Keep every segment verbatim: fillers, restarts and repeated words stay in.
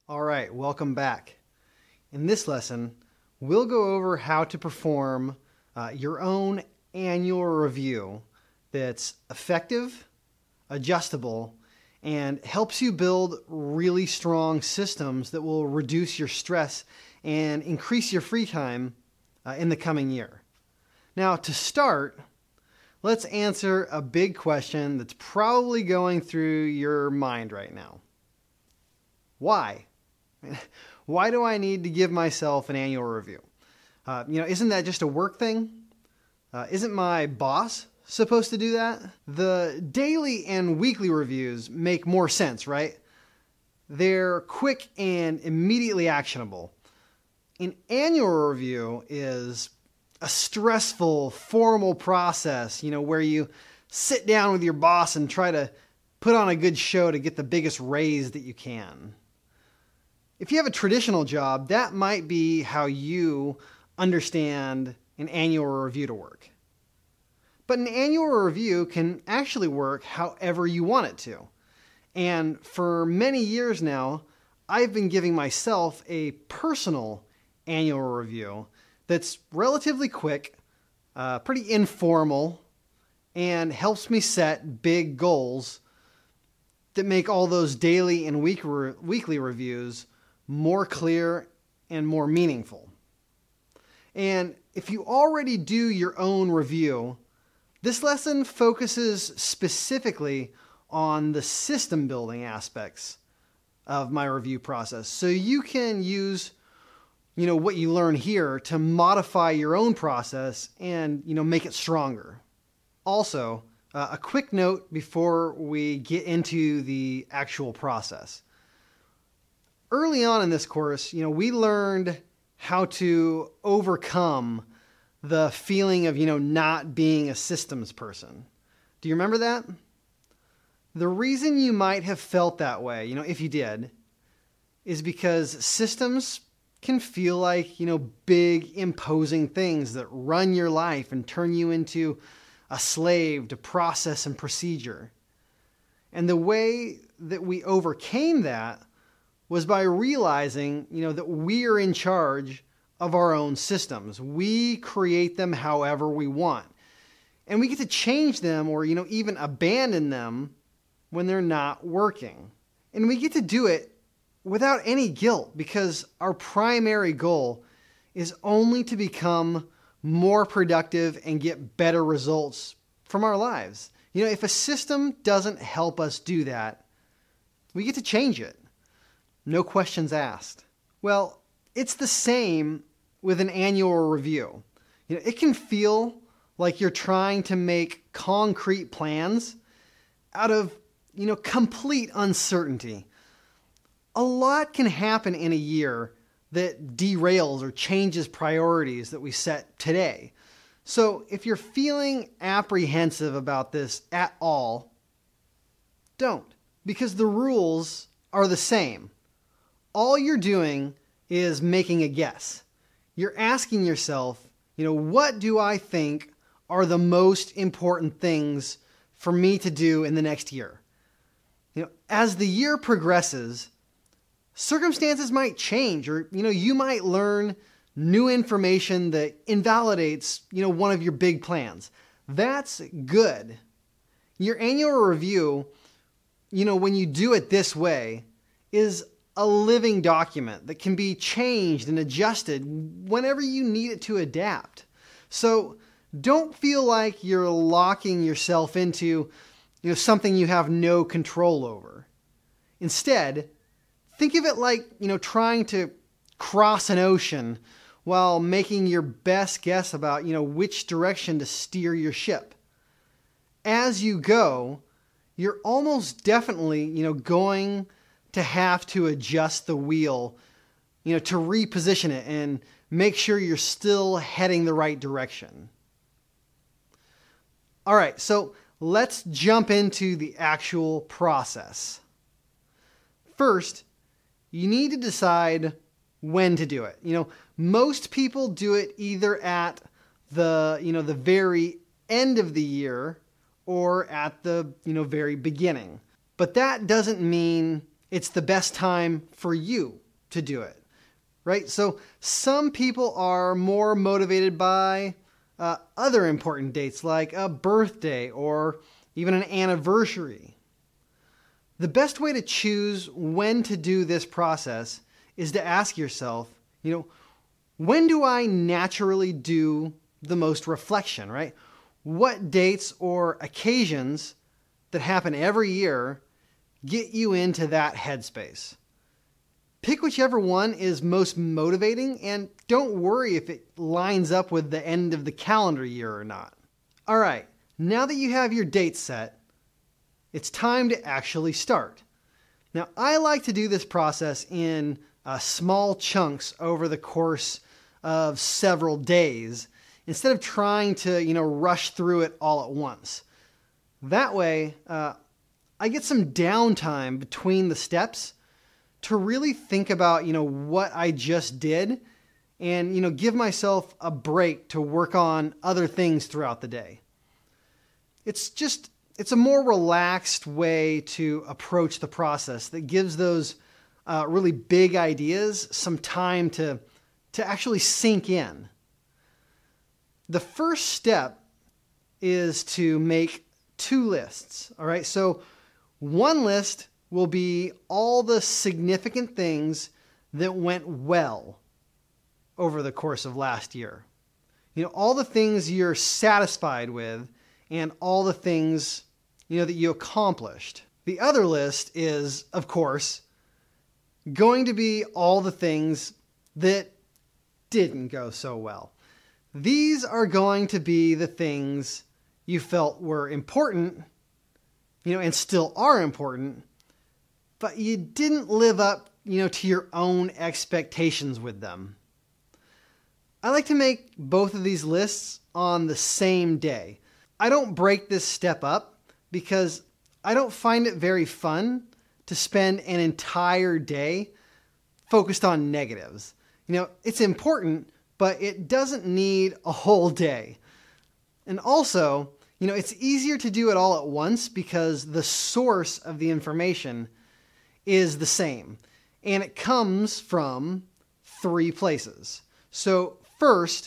All right, welcome back. In this lesson, we'll go over how to perform uh, your own annual review that's effective, adjustable, and helps you build really strong systems that will reduce your stress and increase your free time uh, in the coming year. Now, to start, let's answer a big question that's probably going through your mind right now. Why? Why do I need to give myself an annual review? Uh, you know, isn't that just a work thing? Uh, isn't my boss supposed to do that? The daily and weekly reviews make more sense, right? They're quick and immediately actionable. An annual review is a stressful, formal process, you know, where you sit down with your boss and try to put on a good show to get the biggest raise that you can. If you have a traditional job, that might be how you understand an annual review to work. But an annual review can actually work however you want it to. And for many years now, I've been giving myself a personal annual review that's relatively quick, uh, pretty informal, and helps me set big goals that make all those daily and week re- weekly reviews more clear and more meaningful. And if you already do your own review, this lesson focuses specifically on the system building aspects of my review process. So you can use, you know, what you learn here to modify your own process and, you know, make it stronger. Also, uh, a quick note before we get into the actual process. Early on in this course, you know, we learned how to overcome the feeling of, you know, not being a systems person. Do you remember that? The reason you might have felt that way, you know, if you did, is because systems can feel like, you know, big, imposing things that run your life and turn you into a slave to process and procedure. And the way that we overcame that was by realizing, you know, that we're in charge of our own systems. We create them however we want. And we get to change them or, you know, even abandon them when they're not working. And we get to do it without any guilt because our primary goal is only to become more productive and get better results from our lives. You know, if a system doesn't help us do that, we get to change it. No questions asked. Well, it's the same with an annual review. You know, it can feel like you're trying to make concrete plans out of, you know, complete uncertainty. A lot can happen in a year that derails or changes priorities that we set today. So if you're feeling apprehensive about this at all, don't, because the rules are the same. All you're doing is making a guess. You're asking yourself, you know, what do I think are the most important things for me to do in the next year? You know, as the year progresses, circumstances might change, or, you know, you might learn new information that invalidates, you know, one of your big plans. That's good. Your annual review, you know, when you do it this way, is a living document that can be changed and adjusted whenever you need it to adapt. So don't feel like you're locking yourself into, you know, something you have no control over. Instead, think of it like, you know, trying to cross an ocean while making your best guess about, you know, which direction to steer your ship. As you go, you're almost definitely, you know, going to have to adjust the wheel, you know, to reposition it and make sure you're still heading the right direction. All right, so let's jump into the actual process. First, you need to decide when to do it. You know, most people do it either at the, you know, the very end of the year or at the, you know, very beginning. But that doesn't mean it's the best time for you to do it, right? So some people are more motivated by uh, other important dates like a birthday or even an anniversary. The best way to choose when to do this process is to ask yourself, you know, when do I naturally do the most reflection, right? What dates or occasions that happen every year get you into that headspace? Pick whichever one is most motivating, and don't worry if it lines up with the end of the calendar year or not. All right, now that you have your dates set, it's time to actually start. Now, I like to do this process in uh, small chunks over the course of several days, instead of trying to, you know, rush through it all at once. That way, uh, I get some downtime between the steps to really think about, you know, what I just did and, you know, give myself a break to work on other things throughout the day. It's just, it's a more relaxed way to approach the process that gives those uh, really big ideas some time to, to actually sink in. The first step is to make two lists, all right? So one list will be all the significant things that went well over the course of last year. You know, all the things you're satisfied with and all the things, you know, that you accomplished. The other list is, of course, going to be all the things that didn't go so well. These are going to be the things you felt were important, you know, and still are important, but you didn't live up, you know, to your own expectations with them. I like to make both of these lists on the same day. I don't break this step up because I don't find it very fun to spend an entire day focused on negatives. You know, it's important, but it doesn't need a whole day. And also, you know, it's easier to do it all at once because the source of the information is the same. And it comes from three places. So first,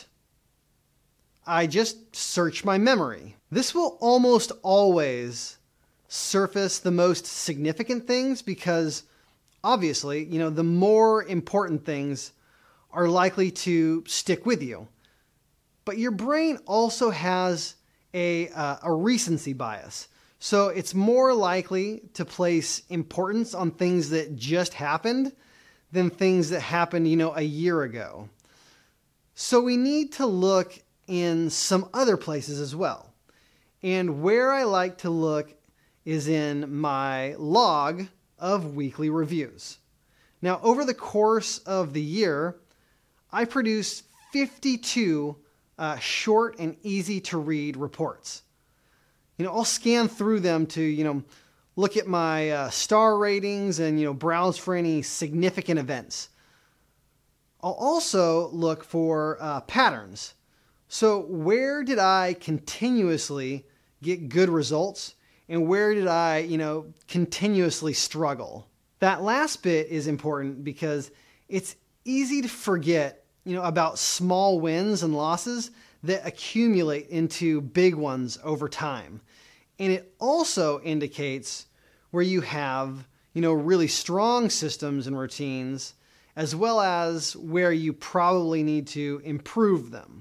I just search my memory. This will almost always surface the most significant things because obviously, you know, the more important things are likely to stick with you. But your brain also has a, uh, a recency bias. So it's more likely to place importance on things that just happened than things that happened, you know, a year ago. So we need to look in some other places as well. And where I like to look is in my log of weekly reviews. Now, over the course of the year, I produced fifty-two uh, short and easy to read reports. You know, I'll scan through them to, you know, look at my uh, star ratings and, you know, browse for any significant events. I'll also look for uh, patterns. So where did I continuously get good results and where did I, you know, continuously struggle? That last bit is important because it's easy to forget, you know, about small wins and losses that accumulate into big ones over time. And it also indicates where you have, you know, really strong systems and routines, as well as where you probably need to improve them.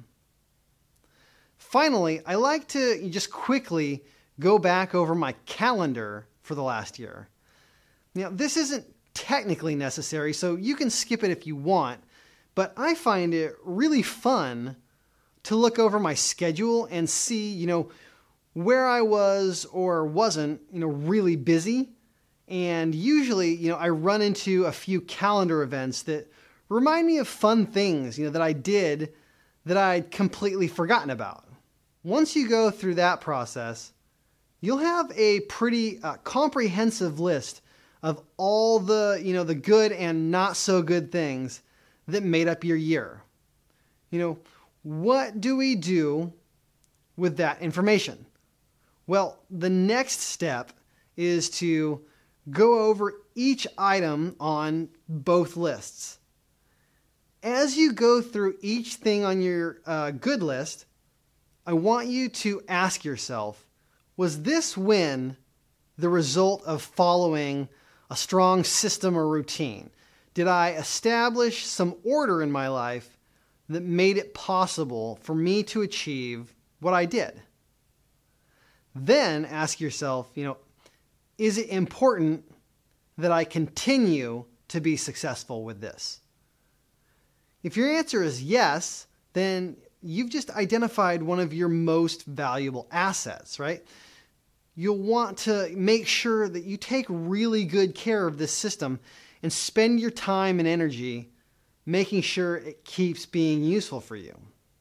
Finally, I like to just quickly go back over my calendar for the last year. Now, this isn't technically necessary, so you can skip it if you want, but I find it really fun to look over my schedule and see, you know, where I was or wasn't, you know, really busy. And usually, you know, I run into a few calendar events that remind me of fun things, you know, that I did that I'd completely forgotten about. Once you go through that process, you'll have a pretty uh, comprehensive list of all the, you know, the good and not so good things that made up your year. You know, what do we do with that information? Well, the next step is to go over each item on both lists. As you go through each thing on your uh, good list, I want you to ask yourself, was this win the result of following a strong system or routine? Did I establish some order in my life that made it possible for me to achieve what I did? Then ask yourself, you know, is it important that I continue to be successful with this? If your answer is yes, then you've just identified one of your most valuable assets, right? You'll want to make sure that you take really good care of this system and spend your time and energy making sure it keeps being useful for you.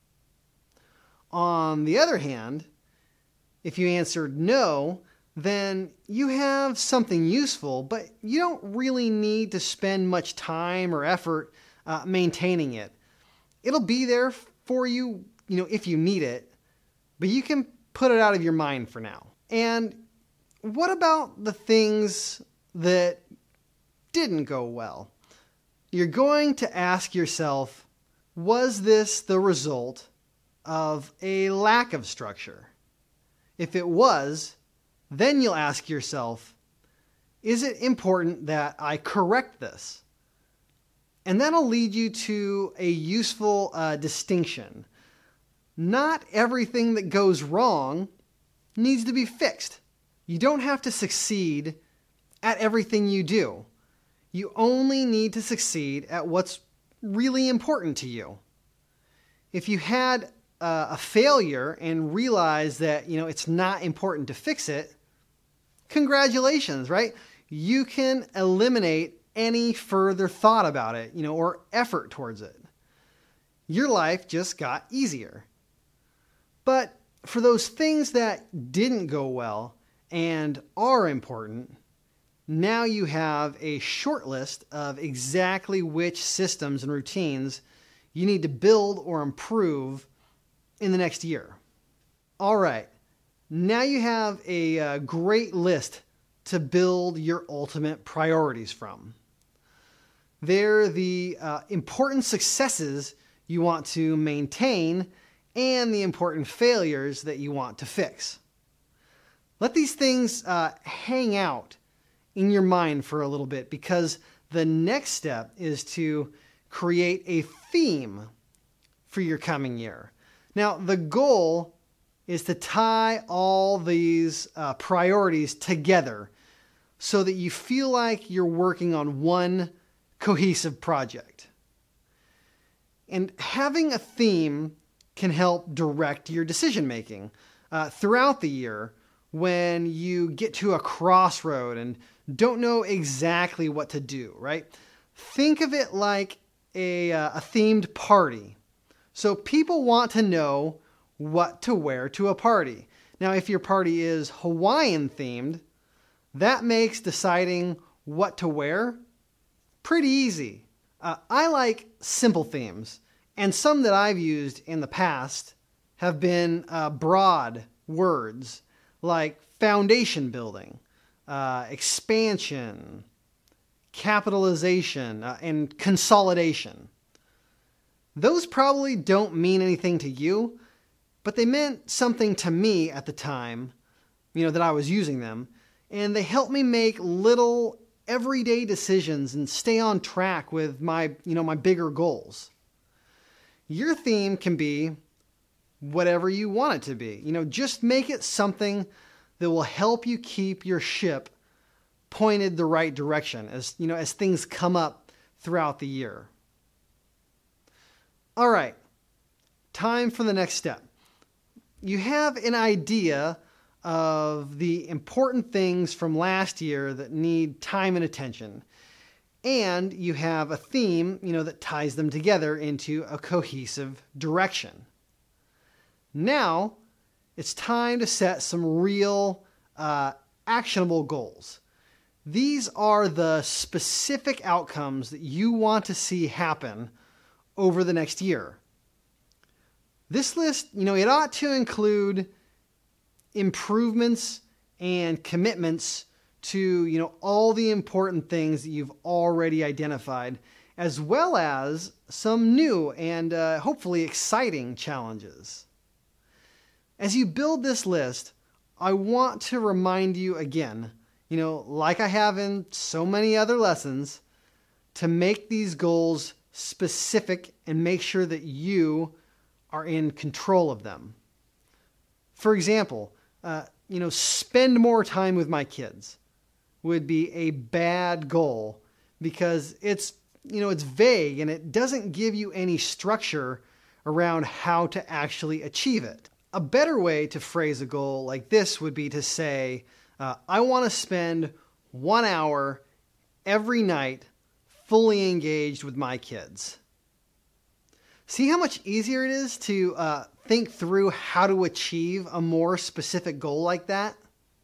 On the other hand, if you answered no, then you have something useful, but you don't really need to spend much time or effort uh, maintaining it. It'll be there for you, you know, if you need it, but you can put it out of your mind for now. And what about the things that didn't go well? You're going to ask yourself, was this the result of a lack of structure? If it was, then you'll ask yourself, is it important that I correct this? And that'll lead you to a useful uh, distinction. Not everything that goes wrong needs to be fixed. You don't have to succeed at everything you do. You only need to succeed at what's really important to you. If you had uh, a failure and realize that, you know, it's not important to fix it, congratulations, right? You can eliminate any further thought about it, you know, or effort towards it. Your life just got easier. But for those things that didn't go well and are important, now you have a short list of exactly which systems and routines you need to build or improve in the next year. All right, now you have a, a great list to build your ultimate priorities from. They're the uh, important successes you want to maintain and the important failures that you want to fix. Let these things uh, hang out in your mind for a little bit, because the next step is to create a theme for your coming year. Now, the goal is to tie all these uh, priorities together so that you feel like you're working on one cohesive project. And having a theme can help direct your decision making uh, throughout the year when you get to a crossroad and don't know exactly what to do, right? Think of it like a, uh, a themed party. So people want to know what to wear to a party. Now, if your party is Hawaiian themed, that makes deciding what to wear pretty easy. Uh, I like simple themes, and some that I've used in the past have been uh, broad words like foundation building, uh, expansion, capitalization, uh, and consolidation. Those probably don't mean anything to you, but they meant something to me at the time, you know, that I was using them, and they helped me make little everyday decisions and stay on track with my, you know, my bigger goals. Your theme can be whatever you want it to be. You know, just make it something that will help you keep your ship pointed the right direction as, you know, as things come up throughout the year. All right, time for the next step. You have an idea of the important things from last year that need time and attention. And you have a theme, you know, that ties them together into a cohesive direction. Now, it's time to set some real uh, actionable goals. These are the specific outcomes that you want to see happen over the next year. This list, you know, it ought to include improvements and commitments to, you know, all the important things that you've already identified, as well as some new and uh, hopefully exciting challenges. As you build this list, I want to remind you again, you know, like I have in so many other lessons, to make these goals specific and make sure that you are in control of them. For example, uh, you know, spend more time with my kids would be a bad goal because it's, you know, it's vague and it doesn't give you any structure around how to actually achieve it. A better way to phrase a goal like this would be to say, uh, I want to spend one hour every night fully engaged with my kids. See how much easier it is to uh, think through how to achieve a more specific goal like that?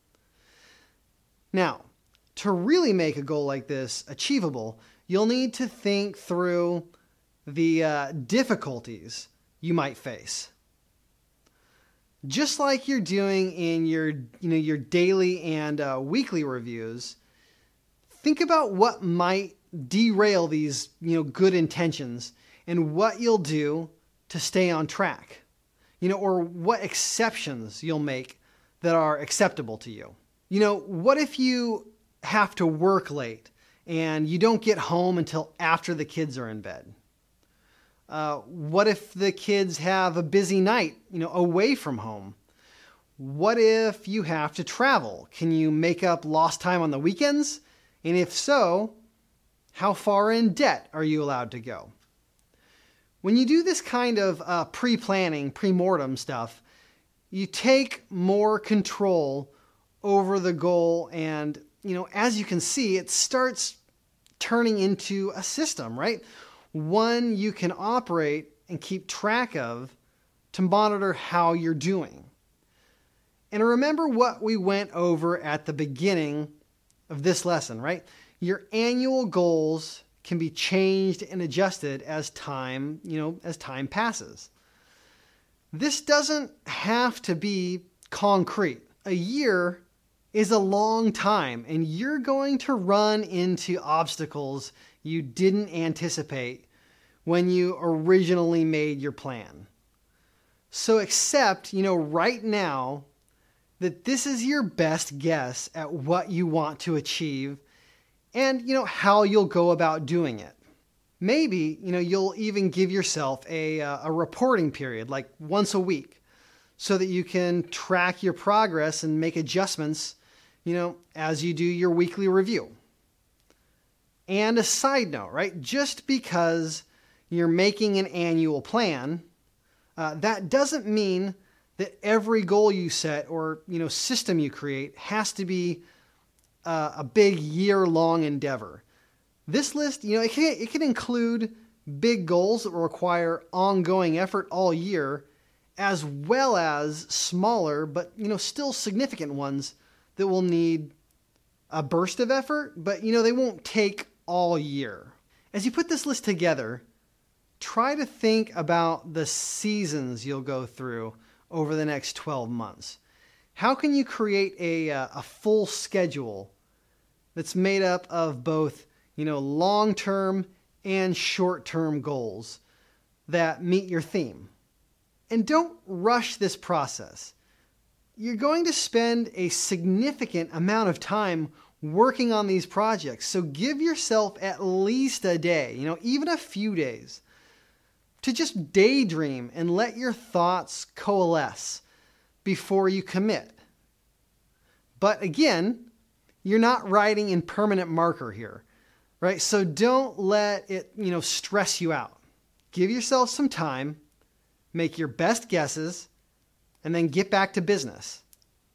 Now, to really make a goal like this achievable, you'll need to think through the uh, difficulties you might face. Just like you're doing in your, you know, your daily and uh, weekly reviews, think about what might derail these, you know, good intentions and what you'll do to stay on track, you know, or what exceptions you'll make that are acceptable to you. You know, what if you have to work late and you don't get home until after the kids are in bed? Uh, what if the kids have a busy night, you know, away from home? What if you have to travel? Can you make up lost time on the weekends? And if so, how far in debt are you allowed to go? When you do this kind of uh, pre-planning, pre-mortem stuff, you take more control over the goal, and, you know, as you can see, it starts turning into a system, right? One you can operate and keep track of to monitor how you're doing. And remember what we went over at the beginning of this lesson, right? Your annual goals can be changed and adjusted as time, you know, as time passes. This doesn't have to be concrete. A year is a long time, and you're going to run into obstacles you didn't anticipate when you originally made your plan. So accept, you know, right now that this is your best guess at what you want to achieve and, you know, how you'll go about doing it. Maybe, you know, you'll even give yourself a, a reporting period, like once a week, so that you can track your progress and make adjustments, you know, as you do your weekly review. And a side note, right? Just because you're making an annual plan, uh, that doesn't mean that every goal you set or, you know, system you create has to be uh, a big year-long endeavor. This list, you know, it can, it can include big goals that require ongoing effort all year, as well as smaller but, you know, still significant ones that will need a burst of effort, but, you know, they won't take all year. As you put this list together, try to think about the seasons you'll go through over the next twelve months. How can you create a, a full schedule that's made up of both, you know, long-term and short-term goals that meet your theme? And don't rush this process. You're going to spend a significant amount of time working on these projects, so give yourself at least a day, you know, even a few days, to just daydream and let your thoughts coalesce before you commit. But again, you're not writing in permanent marker here, right? So don't let it, you know, stress you out. Give yourself some time, make your best guesses, and then get back to business.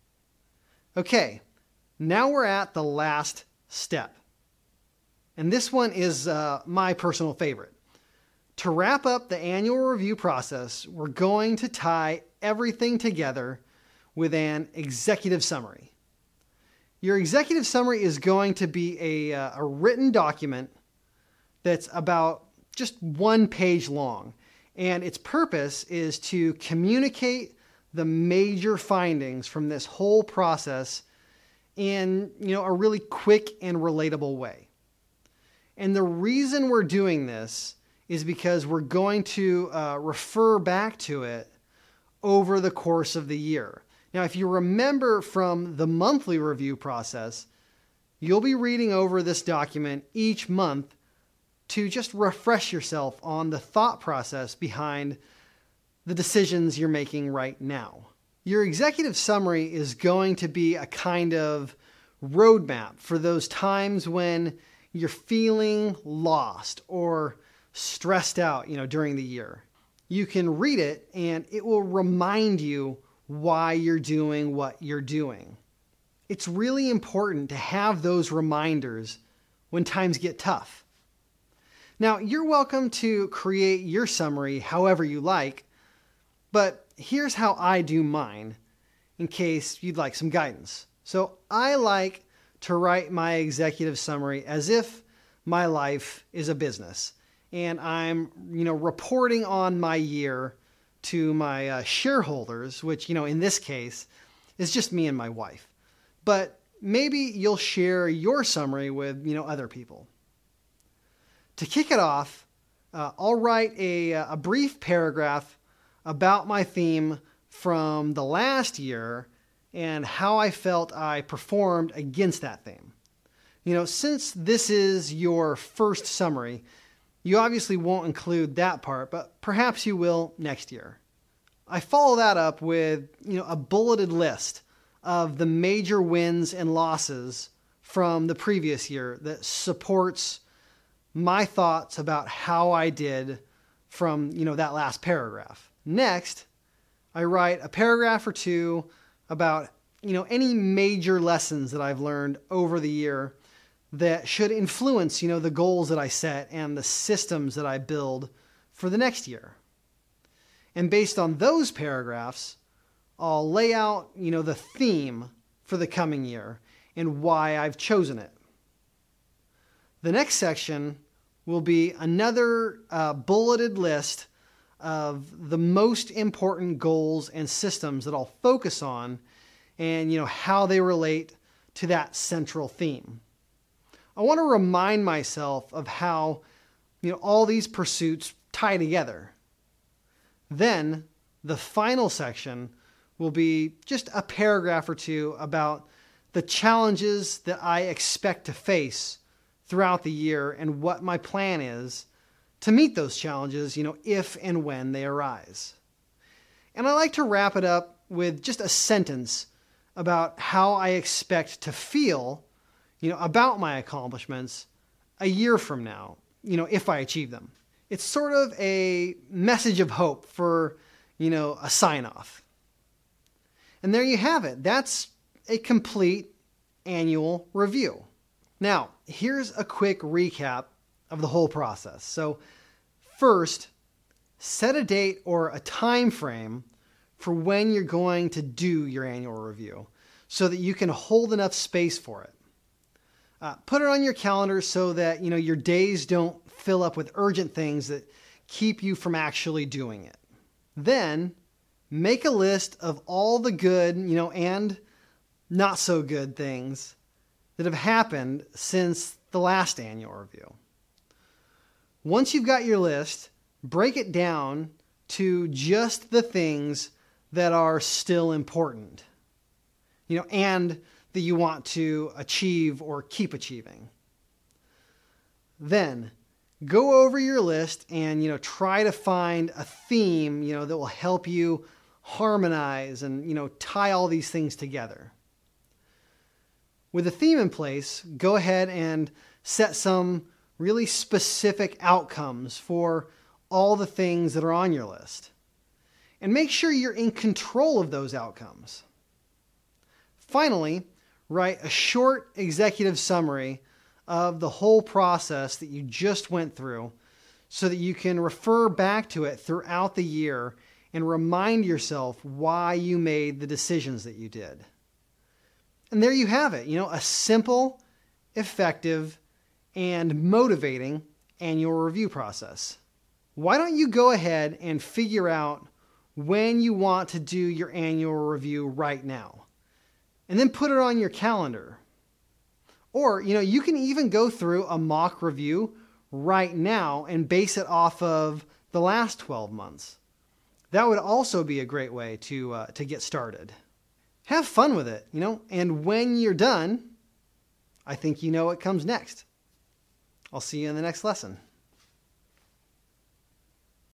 Okay, now we're at the last step. And this one is uh, my personal favorite. To wrap up the annual review process, we're going to tie everything together with an executive summary. Your executive summary is going to be a, uh, a written document that's about just one page long. And its purpose is to communicate the major findings from this whole process in, you know, a really quick and relatable way. And the reason we're doing this is because we're going to uh, refer back to it over the course of the year. Now, if you remember from the monthly review process, you'll be reading over this document each month to just refresh yourself on the thought process behind the decisions you're making right now. Your executive summary is going to be a kind of roadmap for those times when you're feeling lost or stressed out, you know, during the year. You can read it and it will remind you why you're doing what you're doing. It's really important to have those reminders when times get tough. Now, you're welcome to create your summary however you like, but here's how I do mine in case you'd like some guidance. So I like to write my executive summary as if my life is a business and I'm, you know, reporting on my year to my uh, shareholders, which, you know, in this case is just me and my wife. But maybe you'll share your summary with, you know, other people. To kick it off, uh, I'll write a, a brief paragraph about my theme from the last year and how I felt I performed against that theme. You know, since this is your first summary, you obviously won't include that part, but perhaps you will next year. I follow that up with, you know, a bulleted list of the major wins and losses from the previous year that supports my thoughts about how I did from, you know, that last paragraph. Next, I write a paragraph or two about, you know, any major lessons that I've learned over the year that should influence, you know, the goals that I set and the systems that I build for the next year. And based on those paragraphs, I'll lay out, you know, the theme for the coming year and why I've chosen it. The next section will be another uh, bulleted list of the most important goals and systems that I'll focus on and, you know, how they relate to that central theme. I want to remind myself of how, you know, all these pursuits tie together. Then the final section will be just a paragraph or two about the challenges that I expect to face throughout the year and what my plan is to meet those challenges, you know, if and when they arise. And I like to wrap it up with just a sentence about how I expect to feel, you know, about my accomplishments a year from now, you know, if I achieve them. It's sort of a message of hope for, you know, a sign-off. And there you have it. That's a complete annual review. Now, here's a quick recap of the whole process. So first, set a date or a time frame for when you're going to do your annual review so that you can hold enough space for it. Uh, put it on your calendar so that, you know, your days don't fill up with urgent things that keep you from actually doing it. Then make a list of all the good, you know, and not so good things that have happened since the last annual review. Once you've got your list, break it down to just the things that are still important, you know, and that you want to achieve or keep achieving. Then go over your list and, you know, try to find a theme, you know, that will help you harmonize and, you know, tie all these things together. With a theme in place, go ahead and set some really specific outcomes for all the things that are on your list. And make sure you're in control of those outcomes. Finally, write a short executive summary of the whole process that you just went through so that you can refer back to it throughout the year and remind yourself why you made the decisions that you did. And there you have it, you know, a simple, effective, and motivating annual review process. Why don't you go ahead and figure out when you want to do your annual review right now? and then put it on your calendar. Or, you know, you can even go through a mock review right now and base it off of the last twelve months. That would also be a great way to, uh, to get started. Have fun with it, you know, and when you're done, I think you know what comes next. I'll see you in the next lesson.